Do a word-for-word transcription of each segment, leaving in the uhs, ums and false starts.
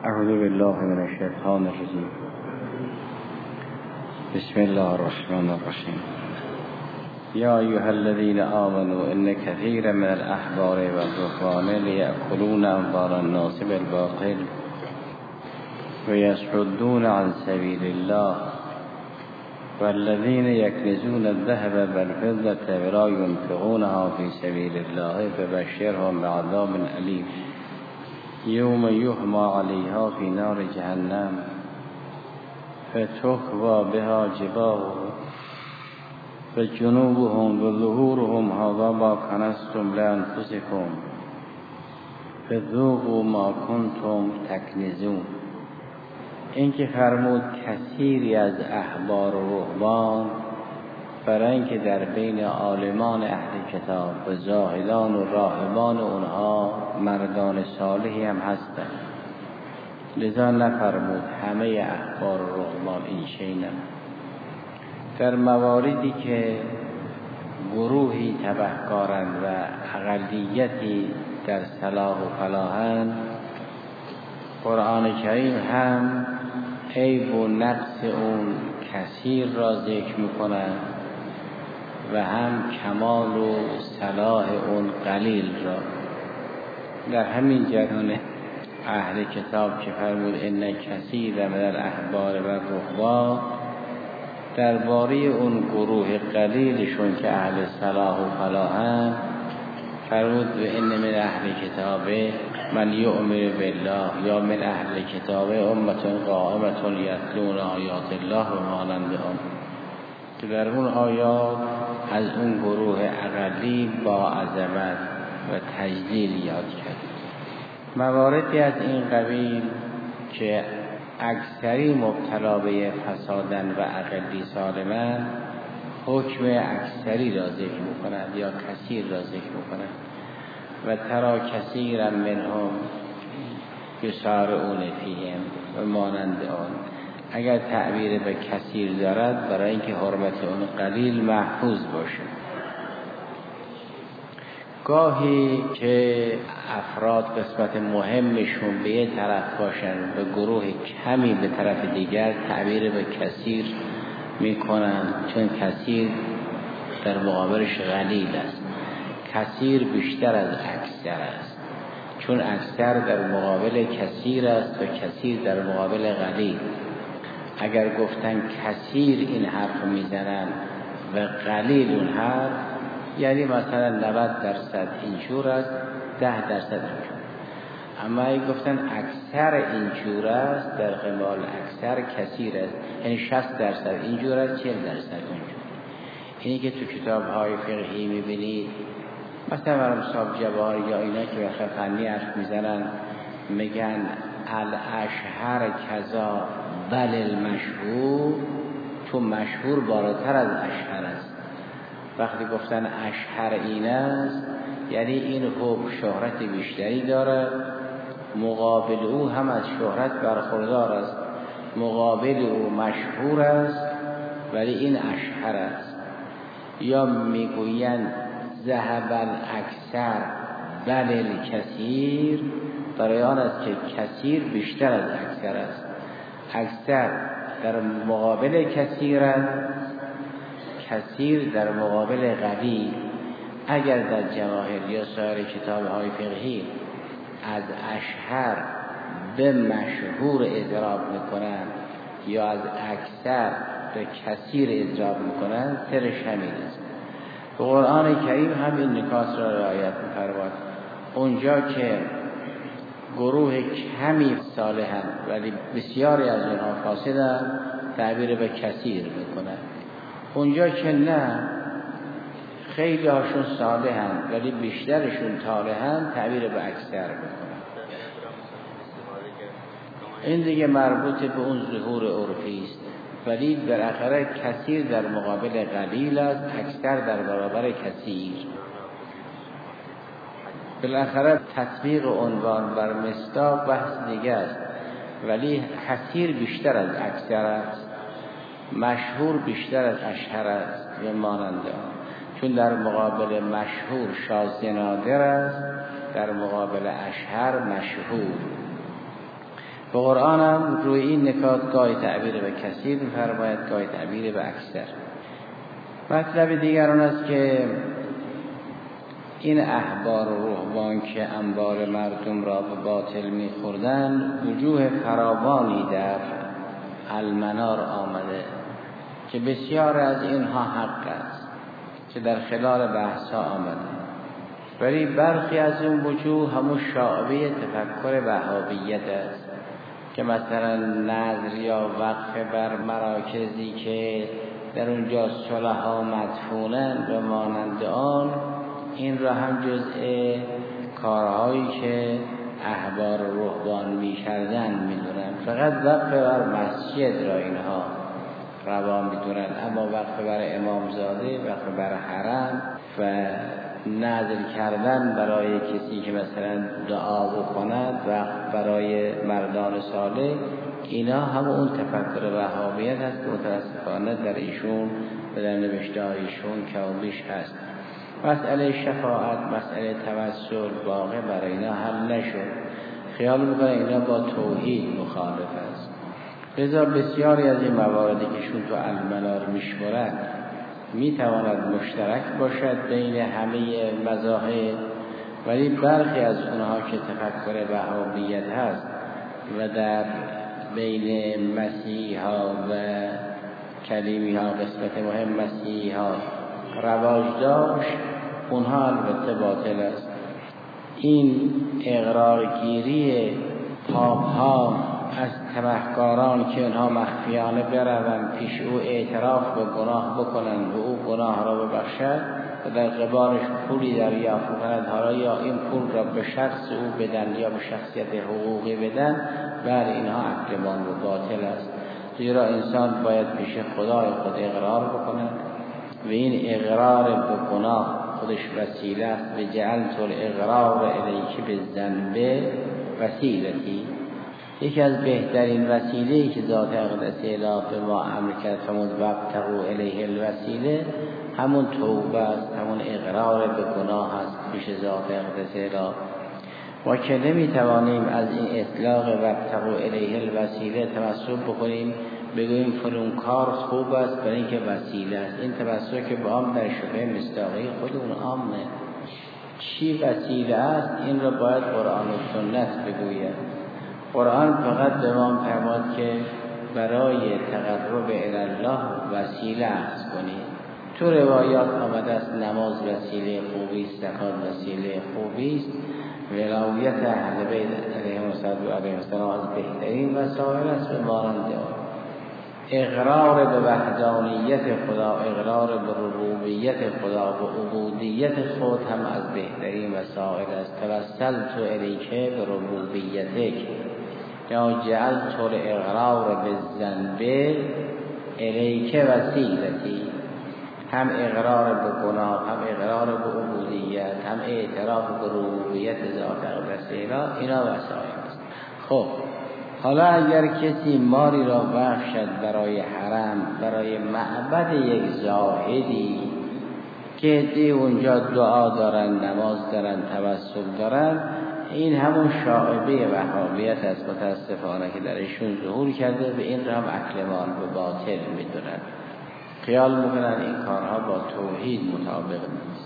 اعوذ بالله من الشیطان الرجیم. بسم الله الرحمن الرحیم. یا ایها الذین آمنوا ان کثیرا من الاحبار والرهبان لیأکلون اموال الناس بالباطل ویصدون عن سبیل الله والذین یکنزون الذهب والفضة ولا ينفقونها فی سبیل الله فبشرهم بعذاب علیم یوم یحمى علیها فی نار جهنم فتکوی بها جباههم فجنوبهم وظهورهم هذا ما کنزتم لانفسکم فذوقوا ما کنتم تکنزون. این که فرمود کثیری از احبار و رهبان، برای اینکه در بین عالمان اهل کتاب و زاهدان و راهبان اونها مردان صالحی هم هستند، لذا نفرمود همه احبار و رهبان این شینه. در مواردی که گروهی تبهکارند و اقلیتی در صلاح و فلاحند، قرآن کریم هم عیب و نقص اون کثیر را ذکر می‌کند و هم کمال و صلاح اون قلیل را. در همین جریان اهل کتاب که فرمود ان کثیر من الاحبار و الرهبان، درباره اون گروه قلیلشون که اهل صلاح و فلاحند فرمود و ان من اهل کتاب من یؤمن بالله یا من اهل کتاب امة قائمة یتلون آیات الله و مانند آن، که در اون آیات از اون گروه اقلی با عظمت و تجلیل یاد کرد. مواردی از این قبیل که اکثری مبتلا به فسادن و اقلی سالمن، حکم اکثری را ذکر می‌کند یا کثیر را ذکر می‌کند. و ترا کثیرا منهم یسارعون فیهم و مانند آن. اگر تعبیر به کثیر دارد، برای اینکه حرمت اون قلیل محفوظ باشه. گاهی که افراد قسمت مهمشون به یه طرف باشن و گروه کمی به طرف دیگر، تعبیر به کثیر میکنن، چون کثیر در مقابلش قلیل است. کثیر بیشتر از اکثر است، چون اکثر در مقابل کثیر است و کثیر در مقابل قلیل. اگر گفتن کثیر این حرف میزنن و قلیل اون حرف، یعنی مثلا نود درصد اینجور است، ده درصد اینجور. اما اگه گفتن اکثر اینجور است، در قبال اکثر کثیر است، یعنی شصت درصد اینجور است، چهل درصد اونجور. اینی که تو کتاب های فقهی میبینید، مثلا برام صاحب جواهر یا اینا که بخیر فنی حرف میزنن، میگن الاشهر کذا بل المشهور، چون مشهور بالاتر از اشهر است. وقتی گفتن اشهر این است، یعنی این حکم شهرت بیشتری داره، مقابل او هم از شهرت برخوردار است. مقابل او مشهور است ولی این اشهر است. یا میگویند ذهب الاکثر بل الکثیر، برای آن است که کثیر بیشتر از اکثر است. اکثر در مقابل کثیر است، کثیر در مقابل قلیل. اگر در جواهر یا سایر کتاب های فقهی از اشهر به مشهور اضراب میکنن یا از اکثر به کثیر اضراب میکنن، سرش همین است. و قرآن کریم هم این نکات را رعایت می‌فرماید. اونجا که گروه کمی صالحن ولی بسیاری از اونها فاسدن، تعبیر به کثیر میکنن. اونجا که نه، خیلی هاشون صالحن ولی بیشترشون طالحن، تعبیر به اکثر میکنن. این دیگه مربوط به اون ظهور عرفی است، ولی بالاخره کثیر در مقابل قلیل است، اکثر در برابر کثیر. بالاخره تطبیق عنوان بر مصداق بحث دیگه است، ولی کثیر بیشتر از اکثر است، مشهور بیشتر از اشهر است و ماننده. چون در مقابل مشهور شاذ نادر است، در مقابل اشهر مشهور. به قرآن هم روی این نکات گاهی تعبیر به کثیر می‌فرماید، گاهی تعبیر به اکثر. مطلب دیگر آن است که این احبار و رهبان که اموال مردم را به باطل می‌خوردند، وجوه فراوانی در المنار آمده که بسیار از اینها حق است که در خلال بحث ها آمده، ولی برخی از این وجوه همون شعبه تفکر وهابیت است که مثلا نذر یا وقف بر مراکزی که در اونجا صلحا مدفونن و مانند آن، این را هم جزء کارهایی که احبار و رهبان می‌کردن می‌دونن. فقط وقف بر مسجد را اینها روا می‌دونن، اما وقف بر امامزاده، وقف بر حرم و نذر کردن برای کسی که مثلا دعا بکند و برای مردان صالح، اینا هم اون تفکر وهابیت هست که متاسفانه در ایشون و در نوشته های ایشون کمابیش هست. مسئله شفاعت، مسئله توسل واقع برای اینا حل نشد. خیال میکنه اینا با توحید مخالف است. لذا بسیاری از این مواردی که شون تو المنار میشمرند میتواند مشترک باشد بین همه مذاهب، ولی برخی از اونها که تفکر وهابیت هست و در بین مسیحا و کلیمی ها، قسمت مهم مسیحا رواج داشت، اونها البته باطل است. این اقرارگیری پاپ ها از تبهکاران که اونها مخفیانه بروند پیش او اعتراف به گناه بکنند و او گناه را ببخشد و در قبالش پولی دریافت کنند، حالا یا این پول را به شخص او بدن یا به شخصیت حقوقی بدن، بر اینها عقلمان و باطل است. زیرا انسان باید پیش خدای خود اقرار بکند و این اقرار به گناه خودش وسیله است. به جعلت الاقرار الیک بالذنب وسیلتی، یکی از بهترین وسیله‌ای که ذات اقدس الهی به ما امر کرد همون وابتغوا الیه الوسیله، همون توبه است، همون اقرار به گناه است پیش ذات اقدس الهی. ما که نمیتوانیم از این اطلاق وابتغوا الیه الوسیله تمسک بکنیم، بگوییم فلان کار خوب است برای اینکه وسیله است. این تمسک به آن در شبه مصداقی خود اون عامه. چی وسیله است این را باید قرآن و سنت بگوید. قرآن فقط به ما فرمود که برای تقرب الی الله وسیله است کنید. تو روایات آمده است نماز وسیله خوبی است، زکات وسیله خوبی است، ولایت اهل بیت علیهم السلام از بهترین وسایل است به مانند آن. اقرار به وحدانیت خدا، اقرار به ربوبیت خدا و عبودیت خود هم از بهترین وسایل است. توسلت الیک به ربوبیتک یا جعلت الاقرار بالذنب الیک وسیلتی. هم اقرار به گناه، هم اقرار به عبودیت، هم اعتراف به ربوبیت ذات اقدس الهی، اینا وسایل است. خب حالا اگر کسی ماری را بخشد برای حرم، برای معبد یک زاهدی که عده‌ای اونجا دعا دارن، نماز دارن، توسل دارن، این همون شاعبه وهابیت است متاسفانه که درشون ظهور کرده و این را هم اکلمان به باطل میدونن. خیال میکنن این کارها با توحید مطابق نیست.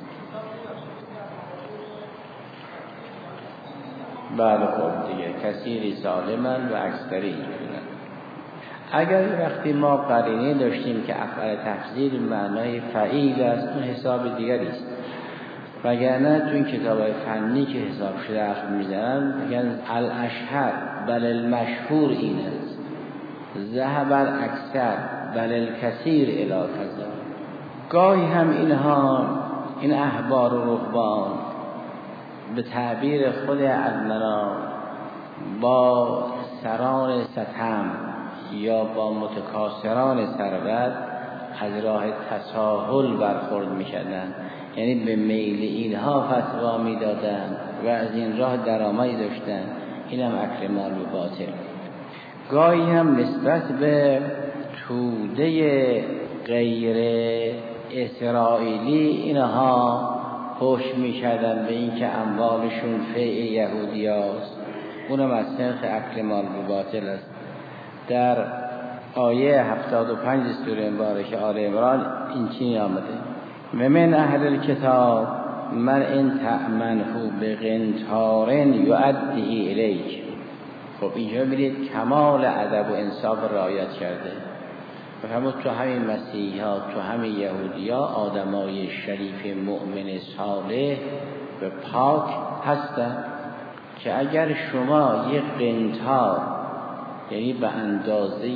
بله خب دیگه کثیری سالمن و اکثری اینجورن. اگر وقتی ما قرینه داشتیم که افعال تفضیل معنای فعیل است، اون حساب دیگری است. وگرنه تو این کتاب‌های فنی که حساب شده حرف میزنن میگن الاشهر بل المشهور این است، ذهب الاکثر بل الکثیر الی کذا. گاهی هم اینها این احبار و رهبان به تعبیر خود المنار با سران ستم یا با متکاسران ثروت از راه تساهل برخورد می‌کردند، یعنی به میل اینها فتوا میدادند و از این راه درآمدی داشتند. اینم اکل مال به باطل. گاهی هم نسبت به توده غیر اسرائیلی اینها پشت می‌کردند به اینکه اموالشون فیع یهودی هست اونم از سنخ اکل مال باطل است. در آیه هفتاد و پنج سوره مبارکه آل عمران این چنین آمده: و من اهل الکتاب من ان تأمنه بقنطار یؤدیه الیک. خب اینجا می‌بینید کمال ادب و انصاف رعایت کرده. فرمود تو همین مسیحی ها، تو همین یهودی ها آدمای شریف مؤمن صالح و پاک هستن که اگر شما یک قنطار، یعنی به اندازه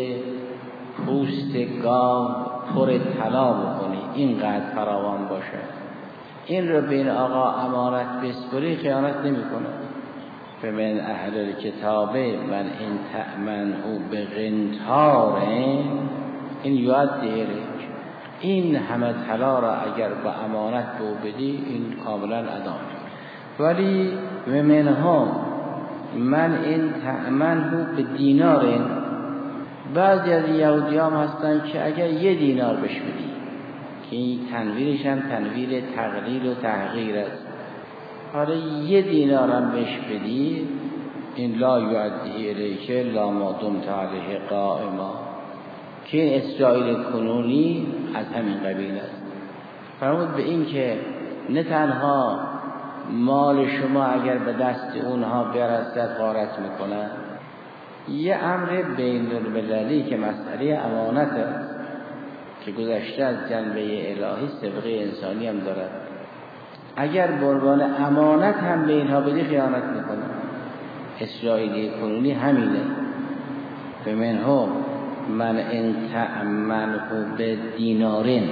پوست گاو پر طلا بکنی، اینقدر فراوان باشه، این رو بین آقا امانت بسپری، خیانت نمی کنه. فمن اهل الکتاب من ان تأمنه بقنطار این یؤدیه الیک. این همه طلا را اگر با امانت به بدی، این کاملا ادا میشه. ولی و منهم من این تأمنه به دینار، بعضی از یهودی هم هستن که اگر یه دینار بهش بدی، که این تنویرش هم تنویر تقلیل و تحقیر است، حالا یه دینار هم بهش بدی، این لا یؤدیه الیک لا ما دمت علیه قائما، که این اسرائیل کنونی از همین قبیل است. فرمود به این که نه تنها مال شما اگر به دست اونها برسد غارت میکنن، یه امر بین المللی که مسئله امانت است که گذشته از جنبه الهی سابقه انسانی هم دارد، اگر به عنوان امانت هم به اینها بدی خیانت میکنن. اسرائیلی کنونی همینه. به منهم من ان تأمنه به دینارین،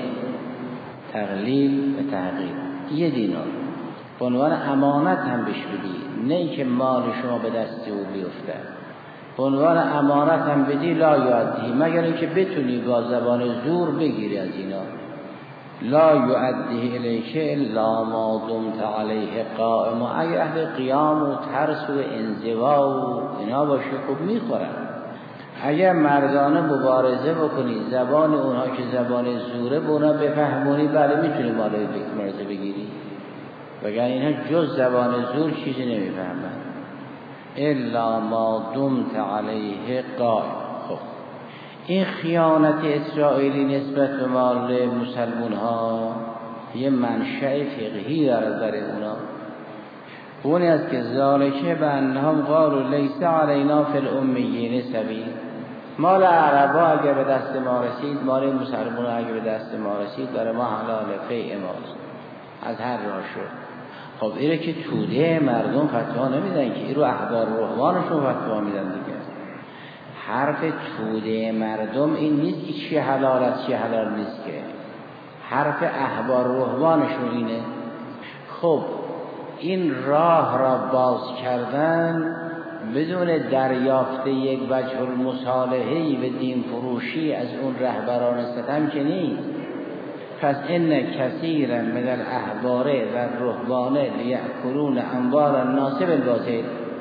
تقلیل و تحقیر، یه دینار به عنوان امانت هم بهش بدی، نه اینکه مال شما به دست او بیفته، به عنوان امانت هم بدی، لا یؤدیه، مگر اینکه بتونی با زبان زور بگیری از اینا. لا یؤدیه الیک الا ما دمت علیه قائما. اگر اهل قیام و ترس و انزوا و اینا باشه خوب میخورن. اگر مردانه مبارزه بکنی، زبان اونها که زبان زوره به اونها بفهمونی، بله میتونی مالای مبارزه بگیری، وگرنه اینها جز زبان زور چیزی نمیفهمن. الا ما دمت علیه قائم. خب این خیانت اسرائیلی نسبت به مال مسلمان ها یه منشأ فقهی داره در اونا. اونی است که ذالکه به انهم قالوا لیس علینا فی الامیین سبیل. مال عربا اگر به دست ما رسید، مال مسلمان ها اگر به دست ما رسید، برای ما حلال فیء ماست، از هر راه شد. خب اینه که توده مردم فتوا نمیدن، که این رو احبار روحانشون فتوا میدن دیگه. حرف توده مردم این نیست که چی حلال است چی حلال نیست، که حرف احبار روحانشون اینه. خب این راه را باز کردن بدون دریافت یک وجه المصالحه و دین فروشی از اون رهبران ستم که نیست. پس ان کثیرا من الاحبار و الرهبان لیأکلون اموال الناس بالباطل،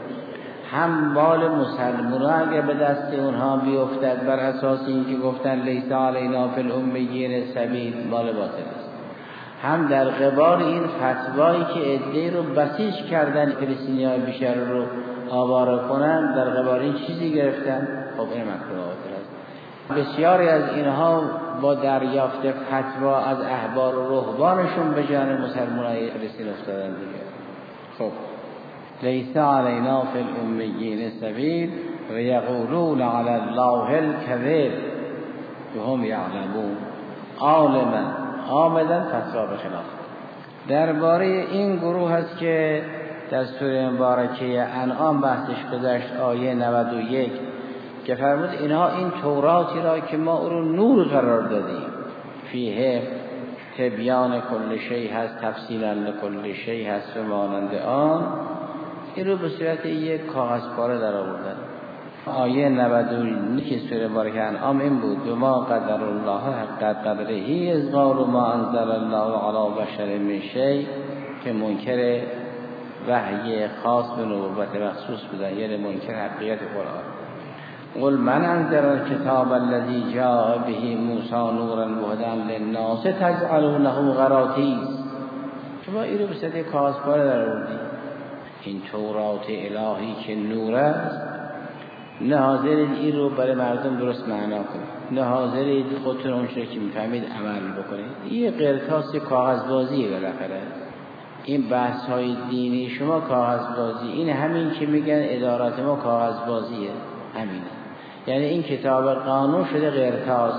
هم مال مسلمان اگر به دست اونها بیفتد بر اساس اینکه گفتن لیس علینا فی الامیین سبیل، مال باطل است، هم در قبال این فتوایی که عده‌ای رو بسیج کردن فلسطینی‌های بیشتر رو آواره کنن، در قبال این چیزی گرفتن. خب این مکروه باطل است. بسیاری از اینها با دریافت فتوا از احبار و رهبانشون به جان مسلمانای فلسطین افتادن دیگه. خب لیس علینا فی الامیین سبیل و یقولون علی الله الکذب و هم یعلمون. عالما آمدن فتوا به خلاف. درباره این گروه هست که در سوره مبارکه انعام بحثش گذشت، آیه نود و یک، که فرمود اینها این توراتی را که ما او رو نور قرار دادیم، فیه تبیان کل شیء هست، تفصیلا لکل شیء هست و مانند آن، این رو به صورت یک کاغذ پاره در آوردن. آیه نود و یک سوره مبارکه انعام این بود: و ما قدر الله حق قدره اذ قالوا ما انزل الله علی بشر من شیء، که منکر وحی خاص به نبوت مخصوص بودن، یعنی منکر حقیقت قرآن. قل من انزل الكتاب الذي جاء به موسی نورا و هدی للناس تجعلونه قراطیس. شما این رو به صورت کاغذ پاره در آوردید. این تورات الهی که نور است، نه حاضرید این رو برای مردم درست معنا کنید، نه حاضرید خودتون اون چیزی که میفهمید عمل بکنید. یه قرطاس کاغذبازیه بالاخره. این بحث های دینی شما کاغذبازی، این همین که میگن ادارات ما کاغذبازیه، همینه. یعنی این کتاب قانون شده قرطاس.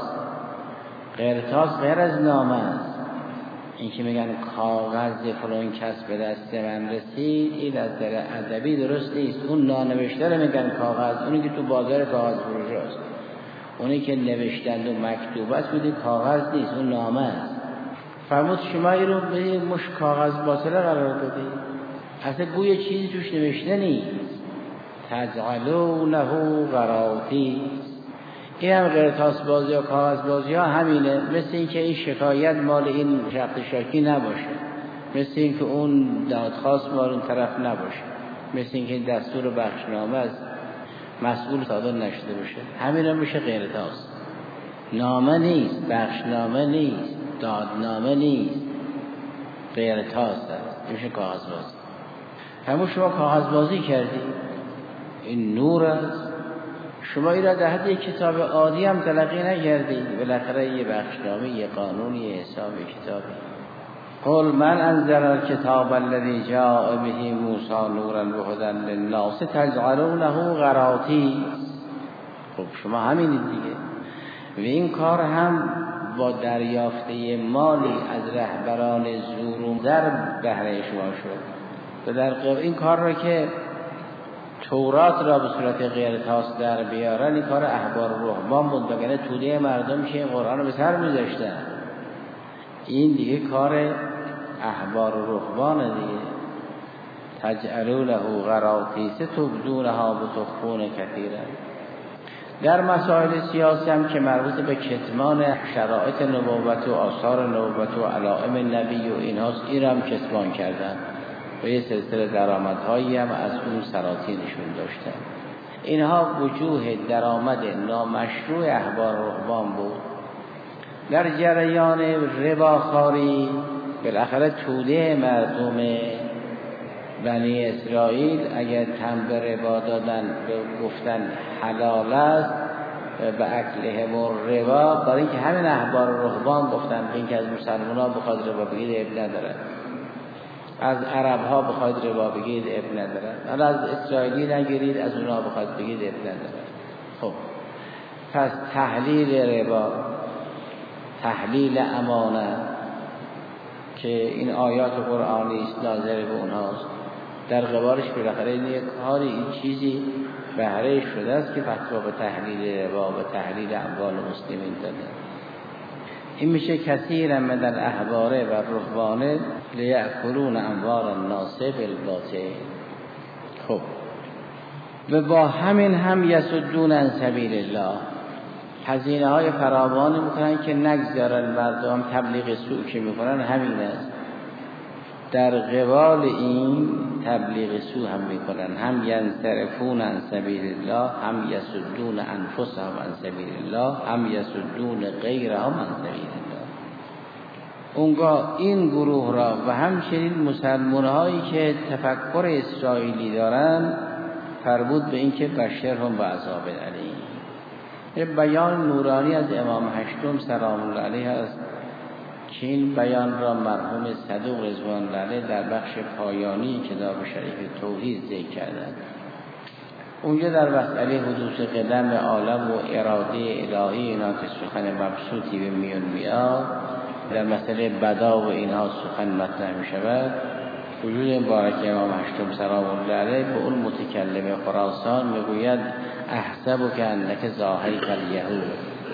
قرطاس غیر از نامه است. این که میگن کاغذ فلان کس به دست من رسید، این از در ادبی درست نیست. اون نانوشته رو میگن کاغذ، اونی که تو بازار کاغذ فروش است، اونی که نوشتند و مکتوب است بودی کاغذ نیست، اون نامه است. فرمود شما این رو به مش کاغذ باطله قرار دادید، اصلا گویا چیزی توش نوشته نیست. تجعلونه قراطیس. این هم قرطاس بازی یا کاغذ بازی ها همینه. مثل این که این شکایت مال این شخص شاکی نباشه، مثل این که اون دادخواست مال اون طرف نباشه، مثل این که این دستور بخشنامه از مسئول صادر نشده باشه. همین هم میشه قرطاس. نامه نیست، بخشنامه نیست، دادنامه نیست، قرطاس است. میشه کاغذ بازی. همون شما کاغذ بازی کردی، این نور است. شما این را در حد یک کتاب عادی هم تلقی نکردید، بالاخره یه بخشنامه، یه قانون، یه حساب، یه کتابی. قل من انزل الکتاب الذی جاء به موسی نورا و هدی للناس تجعلونه قراطیس. خب شما همینید دیگه. و این کار هم با دریافته مالی از رهبران زورون در بهره شما شد. و در این کار را که تورات را به صورت قرطاس در بیارن، این کار احبار و رهبان بود، وگرنه توده مردم که قرآن رو به سر می‌ذاشتن. این دیگه کار احبار و رهبان دیگه. تجعلوا له قراطیس تبدونها وتخفون کثیرا. در مسائل سیاسی هم که مربوط به کتمان شرایط نبوت و آثار نبوت و علائم نبی و اینهاست، این هم کتمان کردن و یه سلسله درآمدهایی هم از اون سلاطینشون داشتن. اینها وجوه درآمد نامشروع احبار رهبان بود. در جریان رباخواری بالاخره توده مردم بنی اسرائیل اگر تن به ربا دادن به گفتن حلال است به اکلهم الربا، برای اینکه همین احبار رهبان گفتن به اینکه از مسلمان ها بخواد ربا بگید اب ندارد، از عرب ها بخواید ربا بگید اب ندارد، حالا از اسرائیلی نگیرید از اونها بخواید بگید اب ندارد. خب پس تحلیل ربا، تحلیل امانت که این آیات قرآنی است ناظر به اونهاست، در قبالش بالاخره این یک کاری این چیزی بهره شده است که فتوا به تحلیل ربا و تحلیل اموال مسلمین داده. این میشه کثیر من الاحبار و رهبان لیأکلون اموال الناس بالباطل. خب و با همین هم یصدون عن سبیل الله، هزینه های فراوانی میکنن که نگذارن مردم تبلیغ سوء که میکنن همین است. در قبال این تبلیغ سوء هم میکنن، هم ینصرفون عن سبیل الله، هم یصدون انفسهم عن سبیل الله، هم یصدون غیرهم عن سبیل الله. اونگاه این گروه را و همچنین مسلمان هایی که تفکر اسرائیلی دارن فرمود به این که بشرهم بعذاب الیم. یه بیان نورانی از امام هشتم سلام الله علیه است که این بیان را مرحوم صدوق رضوان الله علیه در بخش پایانی کتاب شریف توحید ذکر کردند. اونجا در مسئله حدوث قدم عالم و اراده الهی اینا که سخن مبسوطی به میون میاد، در مسئله بدا و اینها سخن مطرح می شود. وجود مبارک امام هشتم سلام الله علیه به اون متکلم خراسان میگوید احسب که انک ظاهری الیهود.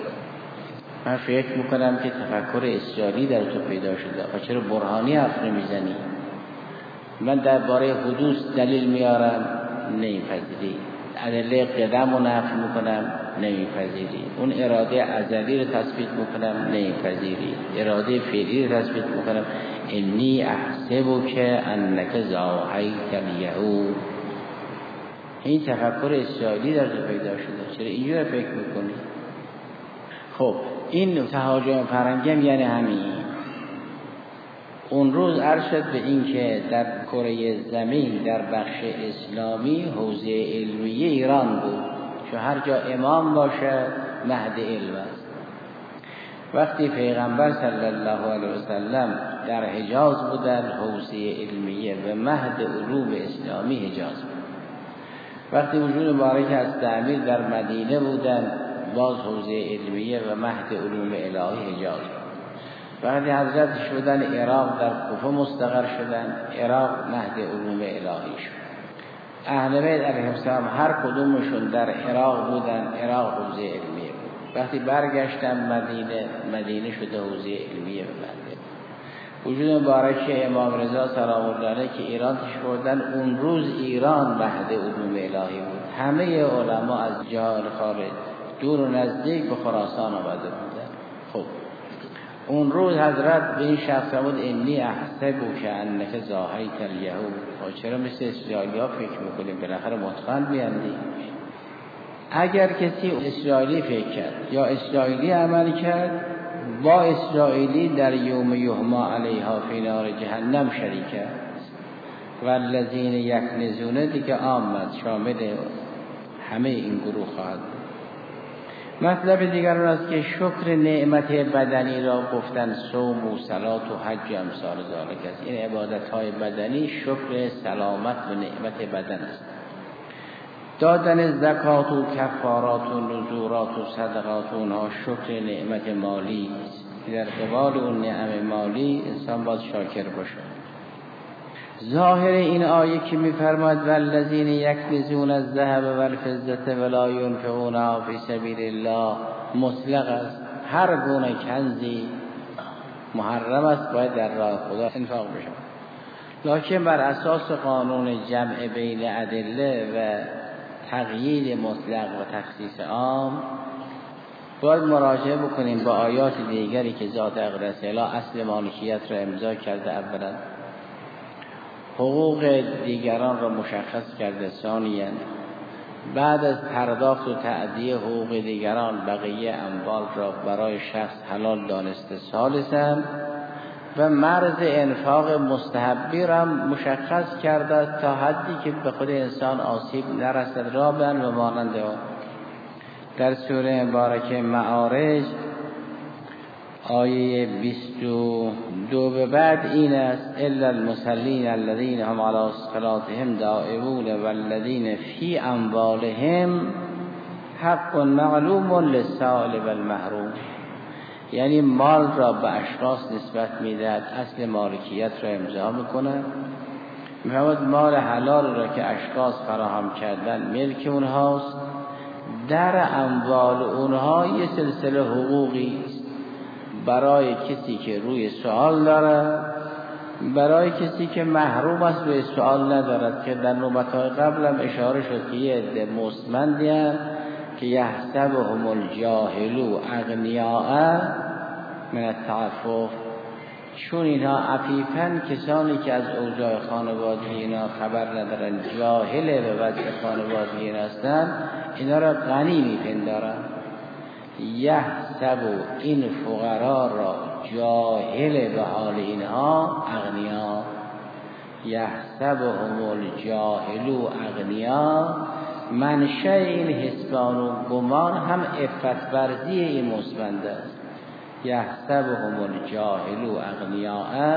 من فکر میکنم که تفکر اسرائیلی در تو پیدا شده، و چرا برهانی حرف نمیزنی؟ من درباره حدوث دلیل میارم نمیپذیری، ادله قدم رو نفی میکنم نمیپذیری، اون اراده ازلی رو تثبیت میکنم نمیپذیری، اراده فعلی رو تثبیت میکنم. انی احسب که انک ظاهری الیهود. این تفکر اسرائیلی در تو پیدا شده، چرا اینجور فکر میکنی؟ خب این تهاجم فرنگی هم یعنی همین. اون روز عرض شد به این که در کره زمین در بخش اسلامی حوزه علمیه ایران بود، چون هر جا امام باشه مهد علم است. وقتی پیغمبر صلی الله علیه وسلم در حجاز بودن حوزه علمیه و مهد علوم اسلامی حجاز بود. وقتی وجود مبارک از تعمیر در مدینه بودن باز حوزه علمیه و مهد علوم الهی حجاز بود. وقتی حضرت شدن عراق در کوفه مستقر شدن، عراق مهد علوم الهی شد. اهل بیت علیهم السلام هر کدومشون در عراق بودن، عراق حوزه علمیه بود. وقتی برگشتن مدینه، مدینه شده حوزه علمیه به مهد. وجود مبارک امام رضا سلام الله علیه که ایران تشکردن، اون روز ایران مهد علوم الهی بود. همه علما از جهان خارج دور و نزدیک به خراسان آمده بودن. خب اون روز حضرت به این شخص فرمود انی احسب که انک ضاحیت الیهود. و چرا مثل اسرائیلی ها فکر میکنیم بالاخره متقن بیندی؟ اگر کسی اسرائیلی فکر کرد یا اسرائیلی عمل کرد، با اسرائیلی در یوم یحما علیها فی نار جهنم شریک است. والذین یکنزون دیگه آمد شامل همه این گروه خواهد بود. مطلب دیگر اون است که شکر نعمت بدنی را گفتن صوم و صلات و حج امثال ذالک است. این عبادت های بدنی شکر سلامت و نعمت بدن است. دادن زکات و کفارات و نذورات و صدقات اونها شکر نعمت مالی است. در قبال اون نعمت مالی انسان باید شاکر باشه. ظاهر این آیه که می‌فرماید والذین یکنزون الذهب والفضة ولا ينفقونها فی سبیل الله مطلق است. هر گونه کنزی محرم است، باید در راه خدا انفاق بشه. لکن بر اساس قانون جمع بین ادله و تقیید مطلق و تخصیص عام باید مراجعه بکنیم با آیات دیگری که ذات اقدس الی اصل مالکیت را امضا کرده. اولا حقوق دیگران را مشخص کرده. ثانیاً بعد از پرداخت و تأدیه حقوق دیگران بقیه اموال را برای شخص حلال دانسته. ثالثاً و مرز انفاق مستحبی را مشخص کرده تا حدی که به خود انسان آسیب نرسد. رابعاً و مانند آن در سوره مبارکه معارج آیه بیست و دو به بعد این است الا المصلین الذین هم علی صلاتهم دائمون والذین فی اموالهم حق معلوم للسائل والمحروم. یعنی مال را به اشخاص نسبت میدهد، اصل مالکیت را امضا میکنه. میفرماید مال حلال را که اشخاص فراهم کردن ملک اونهاست. در اموال اونها یه سلسله حقوقی است برای کسی که روی سوال دارد، برای کسی که محروم است روی سوال ندارد، که در نوبت‌های قبل هم اشاره شد که یه عده مستمندی هستند که یحسبهم الجاهل اغنیاء من التعفف. چون اینها عفیفن، کسانی که از اوضاع خانوادگی اینا خبر ندارن، جاهل به وضع خانوادگی اینا هستن، اینا را غنی میپندارن. یحسب این فقرا را جاهل به حال اینها اغنیا. یحسبهم الجاهل اغنیا. منشأ این حسبان و گمان هم عفت ورزی این مستمند است. یحسبهم الجاهل اغنیاء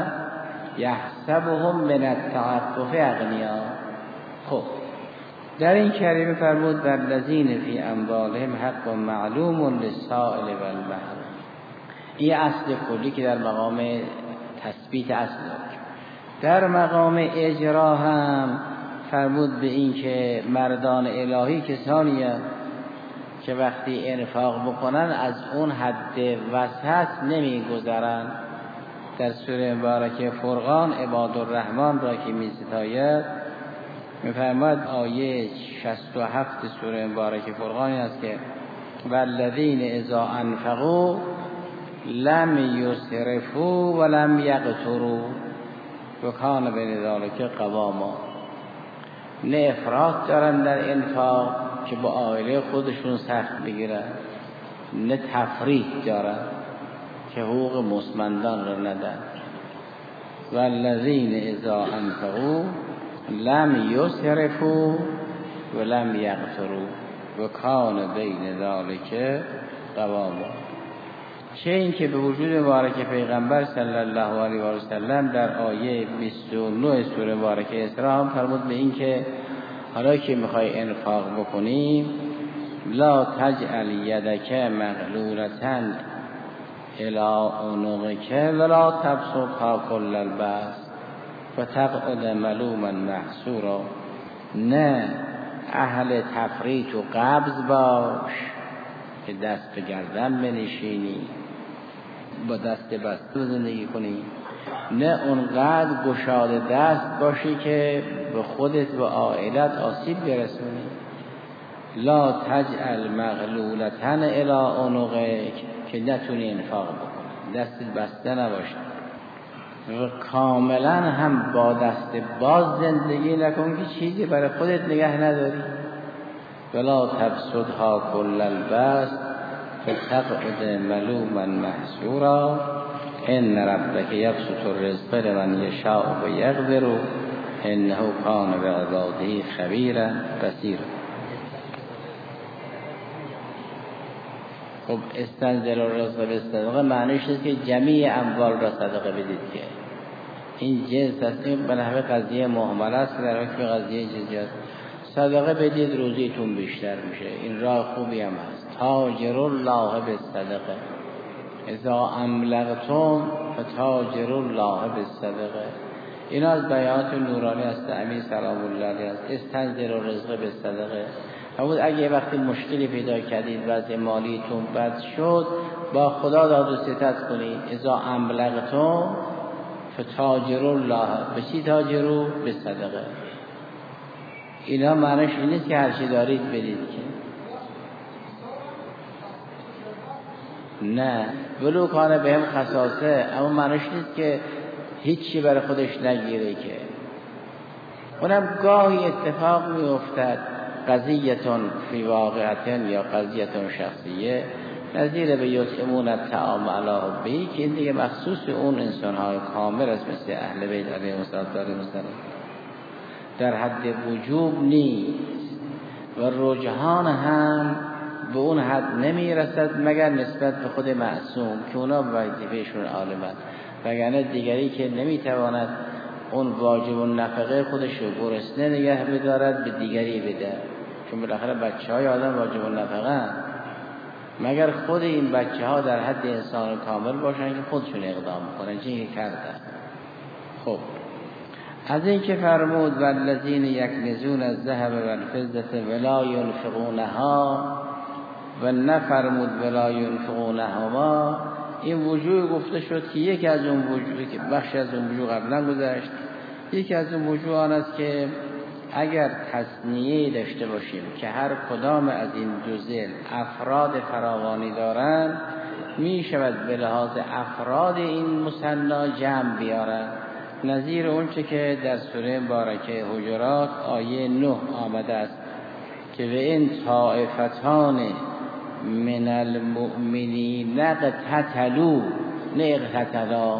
یحسبهم من التعفف اغنیا. خب در این کریمه فرمود در الذین فی اموالهم حق معلوم للسائل والمحروم. این اصل کلی که در مقام تثبیت اصل دارد. در مقام اجرا هم فرمود به این که مردان الهی کسانی که وقتی انفاق بکنن از اون حد وسط نمی گذرن. در سوره مبارکه فرقان عباد الرحمن را که می ستاید می‌فرماید آیه شصت و هفت سوره مبارکه فرقان است که والذین اذا انفقوا لم یسرفوا ولم یقتروا و کان بین ذلک قواما. نه افراط دارن در انفاق که با عائله خودشون سخت بگیرن، نه تفریط دارن که حقوق مستمندان را ندن. والذین اذا انفقوا لم یسرفوا ولم یقتروا و کان بین ذلک قواما. چه این که به وجود مبارک پیغمبر صلی الله علیه و سلم در آیه بیست و نه سوره مبارکه اسراء هم فرمود به این که حالا که میخوای انفاق بکنی لا تجعل یدک مغلولة الی عنقک ولا تبسطها کل البسط فتقعد ملوما محسورا. نه اهل تفریط و قبض باش که دست به گردن بنشینی با دست بسته زندگی کنی، نه اونقدر گشاده دست باشی که به خودت و عائلت آسیب برسونی. لا تجعل مغلولة الی عنقک که نتونی انفاق بکنی، دست بسته نباشه و کاملا هم با دست باز زندگی نکن که چیزی برای خودت نگه نداری. ولا تبسطها کل البسط فتقعد ملوما محسورا ان ربک یبسط الرزق لمن یشاء و یقدر انه کان بعباده خبیرا بصیرا. خب استنزل الرزق بالصدقه معنیش است که جمیع اموال را صدقه بدید، که این جنس است. این به نحو قضیه مهمل است در حکم قضیه جزیات. صدقه بدید روزیتون بیشتر میشه، این راه خوبی هم هست. تاجر الله بالصدقه اذا املقتم فتاجر الله بالصدقه. این از بیانات نورانی است امیر سلام الله علیه است. استنزل الرزق بالصدقه فرمود اگه وقتی مشکلی پیدا کردید وضع مالیتون بد شد با خدا داد و ستد کنید. اذا املقتم فتاجر الله، به چی تاجرو؟ به صدقه. اینا معنیش این نیست که هرچی دارید بدید، که نه ولو کانه بهم خصاصه، اما معنیش نیست که هیچی برای خودش نگیره، که اونم گاهی اتفاق می افتد قضیتون فی واقعتن یا قضیتون شخصیه نظیر به یطعمون الطعام علی حبه، که این دیگه مخصوص اون انسان‌های کامل است مثل اهل بیت علیهم السلام در حد وجوب نیست و رجحان هم به اون حد نمی رسد مگر نسبت به خود معصوم که اونا به وظیفه‌شون عالمند، وگرنه دیگری که نمی تواند اون واجب النفقه خودش رو گرسنه نگه بدارد به دیگری بده، چون بالاخره بچه های آدم واجب النفقه مگر خود این بچه ها در حد انسان کامل باشن که خودشون اقدام کنن چیزی که کردن. خب از این که فرمود والذین یکنزون الذهب والفضة ولا ينفقونها و نفرمود ولا ينفقونهما، این وجوه گفته شد که یکی از اون وجوهی که بخش از اون وجوه قبلا گذشت، یکی از اون وجوه آن است که اگر تثنیه داشته باشیم که هر کدام از این دو ذیل افراد فراوانی دارند می شود به لحاظ افراد این مثنا جمع بیارند، نظیر اون چه که در سوره مبارکه حجرات آیه نه آمده است که به این طائفتان من المؤمنین اقتتلوا، نه اقتتلا،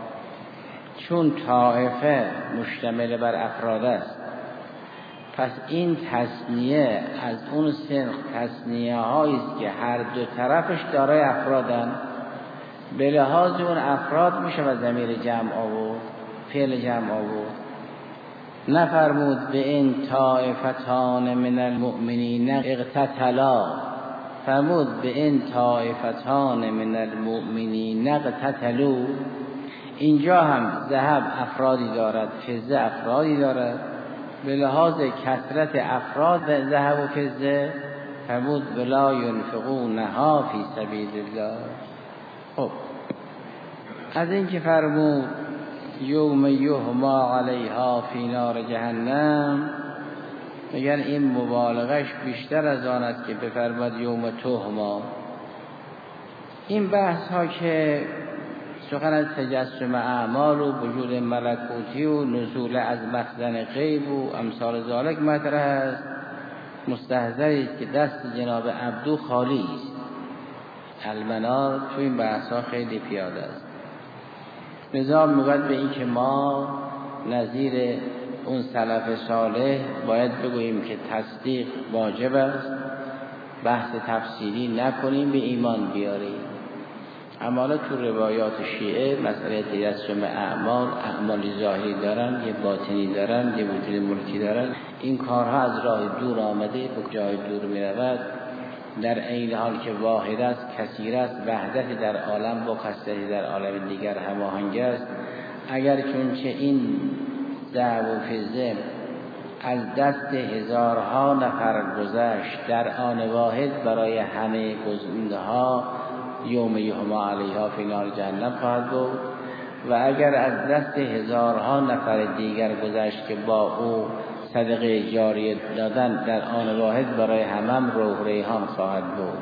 چون طائفه مشتمل بر افراد است پس این تثنیه از اون سنخ تثنیه هایی است که هر دو طرفش دارای افرادن، به لحاظ اون افراد می شود ضمیر جمع آورد، فعل جمع آورد. نفرمود به این طائفتان من المؤمنین اقتتلا، فرمود به این طائفتان من المؤمنین اقتتلوا. اینجا هم ذهب افرادی دارد، فضه افرادی دارد، به لحاظ کثرت افراد ذهب و فضه فرمود ولا ينفقونها فی سبیل الله. خب از این که فرمود یوم یحما علیها فی نار جهنم، میگن این مبالغش بیشتر از آن است که بفرماد یوم تحما. این بحث ها که سخن از تجسم اعمال و وجود ملکوتی و نزول از مخزن غیب و امثال ذالک مطرح است، مستحضری است که دست جناب عبدو خالی است. المنار تو این بحث ها خیلی پیاده است. نظام میگوید به این که ما نظیر اون سلف صالح باید بگوییم که تصدیق واجب است، بحث تفصیلی نکنیم، به ایمان بیاریم. اما تو روایات شیعه مسئله تجسم اعمال، اعمالی ظاهری دارن، یه باطنی دارن، یه وجود ملکی دارن. این کارها از راه دور آمده، به جای دور می رود، در این حال که واحد است، کثیر است، وحدتی در عالم با کثرتی در عالم دیگر هماهنگ است. اگر چونچه این دعو و فزه از دست هزارها نفر گذشت، در آن واحد برای همه گزینه‌ها یوم یحما علیها فی نار جهنم خواهد بود. و اگر از دست هزارها نفر دیگر گذشت که با او صدقه جاریه دادن، در آن واحد برای همم روح ریحان خواهد بود.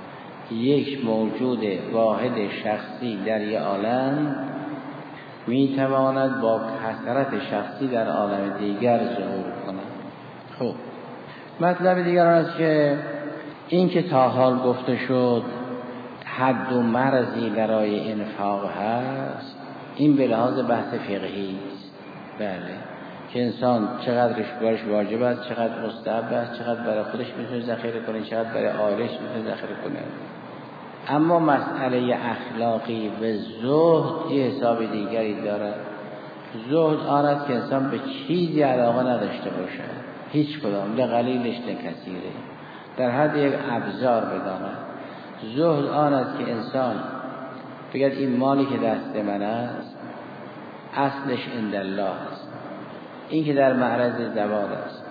یک موجود واحد شخصی در یک عالم می تواند با کثرت شخصی در عالم دیگر ظهور کند. خب مطلب دیگر آن است که این که تا حال گفته شد حد و مرزی برای انفاق هست، این به لحاظ بحث فقهی است. بله، که انسان چقدرش برش واجب است، چقدر مستحب است، چقدر برای خودش میتونه ذخیره کنه، چقدر برای عائلش میتونه ذخیره کنه. اما مسئله اخلاقی و زهد یه حساب دیگری دارد. زهد آن است که انسان به چیزی علاقه نداشته باشد، هیچ کدام، نه قلیلش نه کثیره، در حد یک ابزار بداند. زهد آن است که انسان بگه این مالی که دست من است اصلش عند الله است، این که در معرض زوال است،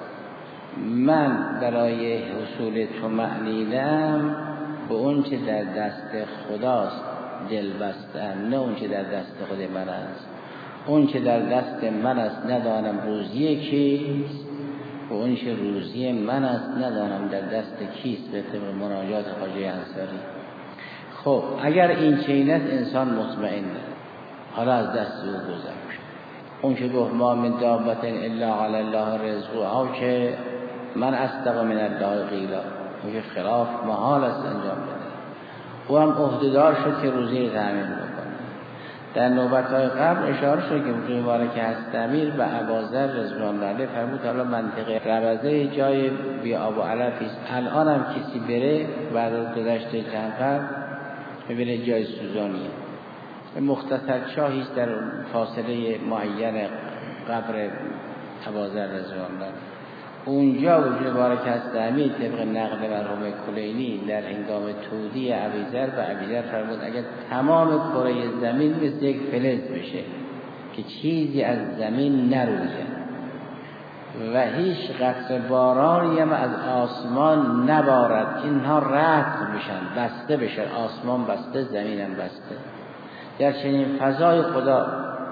من برای حصول طمأنینه‌ام به اون چه در دست خداست دل بستم، نه اون چه در دست خود من است. اون که در دست من است ندانم روزی کیست، و اون که روزی من است ندانم در دست کیست، به طبق مناجات خواجه انصاری. خب اگر این چنین است انسان مطمئن، حالا از دست او گذشت. اون که گفت ما من دابة الا علی الله رزقها، که من اصدق من الله قیلا، اون که خلاف محال است انجام بده. او هم عهده‌دار شد که روزی تامین بکنه. در نوبت‌های قبل اشاره شد که موضوع مبارک هست امیر به ابوذر رضوان الله علیه فرمود حالا منطقه ربضه جای بی آب و علفی است. الان هم کسی بره بعد از گذشته چند قرن ببینه جای سوزانیه. مختصر چاهی است در فاصله معین قبر ابوذر رضوان الله. اونجا وجود مبارک هست امیر طبق نقل مرحوم کلینی در هنگام تودیع ابوذر و ابوذر فرمود اگر تمام کره زمین مثل یک فلز بشه که چیزی از زمین نروید و هیچ قطره بارانی هم از آسمان نبارد، اینها رطب بشن، بسته بشن، آسمان بسته، زمین هم بسته، در چنین فضای خدا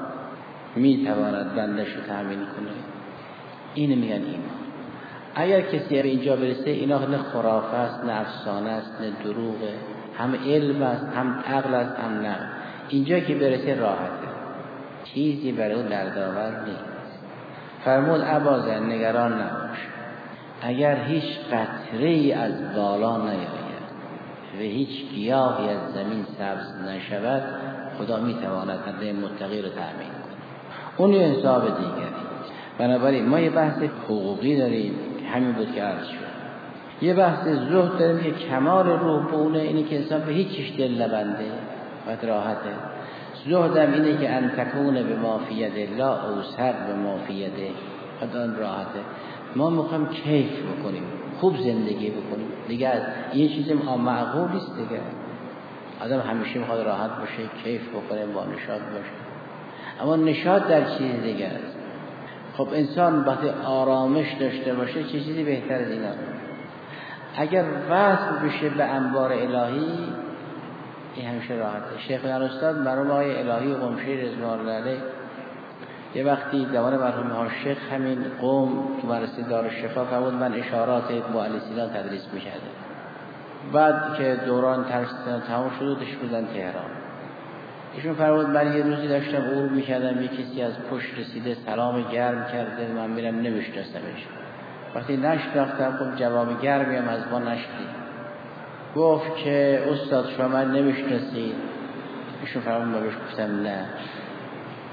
میتواند بندش رو تأمین کنه. اینو میگن ایمان. اگر کسی به اینجا برسه اینا نه خرافه است، نه افسانه است، نه دروغه، هم علم است، هم عقل است، هم نقل. اینجا که برسه راحته، چیزی برای اون دردآور نیست. فرمود ابوذر نگران نباش، اگر هیچ قطره‌ای از بالا نیاید و هیچ گیاهی از زمین سبز نشود، خدا میتواند حد متقی رو تأمین کنه. اون یه حساب دیگری. بنابراین ما یه بحث حقوقی داریم، همین بود که عرض شد. یه بحث زهد داریم که کمال روح بونه، اینی که انسان به هیچ چیز دل نبنده و راحته. زهدم اینه که ان تکون به ما فی ید الله اوثق به ما فی یده، خدان راحته. ما میخوایم کیف بکنیم، خوب زندگی بکنیم دیگه، این چیزی معقول است دیگه. آدم همیشه میخواد راحت باشه، کیف بکنه، با نشاط باشه، اما نشاط در چیز دیگه است. خب انسان وقتی آرامش داشته باشه چه چیزی بهتر از اینا؟ اگر وصل بشه به انوار الهی این همیشه راحته. شیخ استاد مرحوم آقای الهی قمشی رضوان الله علیه یه وقتی زمان مرحوم عاشق همین قم تو مدرسه دارالشفا فرمود من اشارات معلی سینا تدریس می‌کردم. بعد که دوران ترسیدن تمام شد و دش بودن تهران. ایشون فرمود من یه روزی داشتم عبور می‌کردم، یه کسی از پشت رسیده سلام گرم کرده، من میرم نمی‌شناسمش. وقتی نشناختم خب جواب گرمی هم از ما نشنید. گفت که استاد شما من نمی‌شناسید؟ ایشون فرمود من بهش گفتم نه.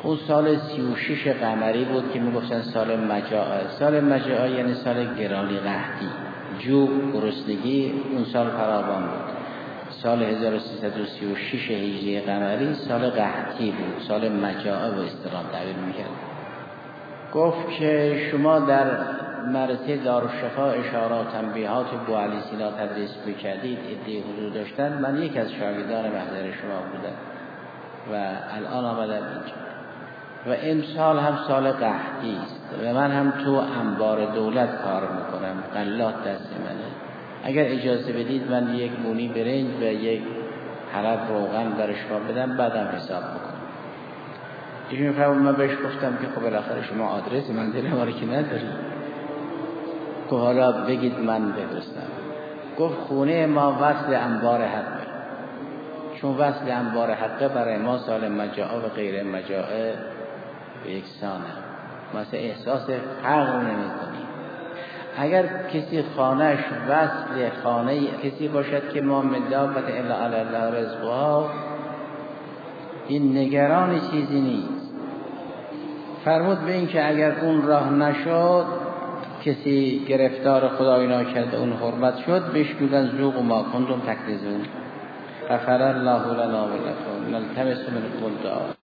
اون سال سی و شش قمری بود که میگفتن سال مجاعه. سال مجاعه یعنی سال گرانی قحطی، جوع، گرسنگی اون سال فراوان بود. سال هزار و سیصد و سی و شش هجری قمری سال قحطی بود، سال مجاعه به اصطلاح تعبیر میکرد. گفت که شما در مرتبه دارالشفا اشارات تنبیهات بوعلی سینا تدریس میکردید، عده‌ای حضور داشتن، من یک از شاگردان محضر شما بودم و الان آمدم اینجا و امسال هم سال قحطی است و من هم تو انبار دولت کار میکنم، غلات دست منه. اگر اجازه بدید من یک مونی برنج و یک حلب روغن برای شما بدم، بعدم حساب بکنم. ایشون فرمود، من بهش گفتم که خب بالاخره شما آدرس منزل ما رو که نداری، که حالا بگید من بفرستم. گفت خونه ما وصل انبار حقه، چون وصل انبار حقه برای ما سال مجاعه و غیر مجاعه به یکسانه، مثلا احساس فقر نمی کنیم. اگر کسی خانهش وصل خانه کسی باشد که ما مدابت الا علی الله رزقها، این نگران چیزی نیست. فرمود به این که اگر اون راه نشد، کسی گرفتار خدای ناکرده اون حرمت شد، بهش میگن ذوقوا ما کنتم تکذبون. غفر الله لنا و لکم، نلتمس منکم الدعاء.